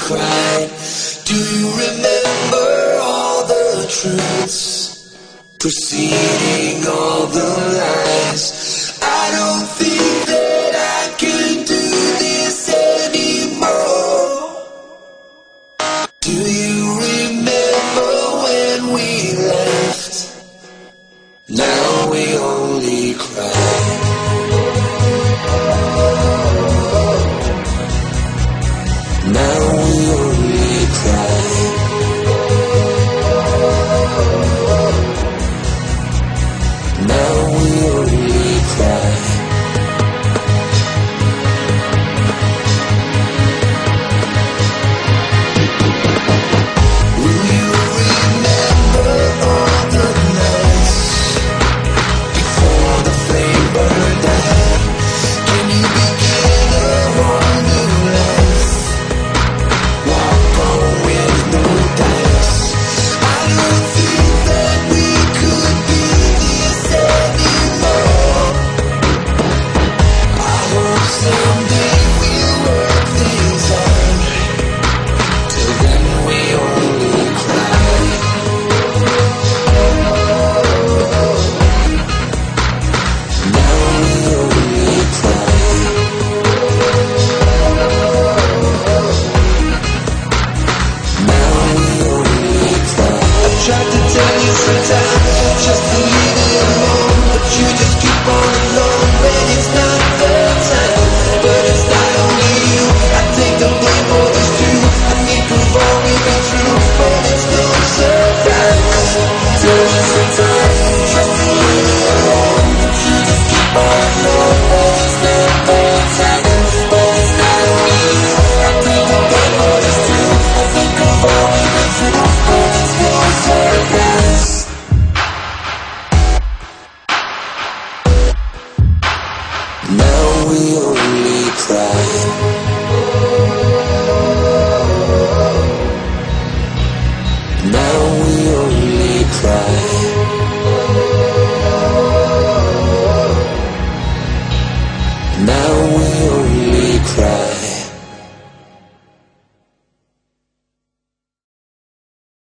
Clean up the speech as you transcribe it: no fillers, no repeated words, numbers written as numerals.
cried. Do you remember all the truths preceding all the lies? I don't think that I can do this anymore. Do you remember when we left? Now we only cry. Now we only cry. Now we only cry. Will you remember all the nights before the flame burned out? Can you begin a whole new life? Walk on with no doubts. I don't think that we could be this anymore. I hope someday we'll work things out. Till then we only cry. Now we only cry. Now we only cry. I tried to tell you sometimes just to leave it alone, but you just keep on alone when it's not the time. But it's not only you, I take the blame for this too. I think we've always been true, but it's no surprise. Tell you sometimes just to leave it alone, but you just keep on alone when it's not the time. But it's not only you, I take the blame for this too. I think we've always been true, but it's no surprise. Now we only cry.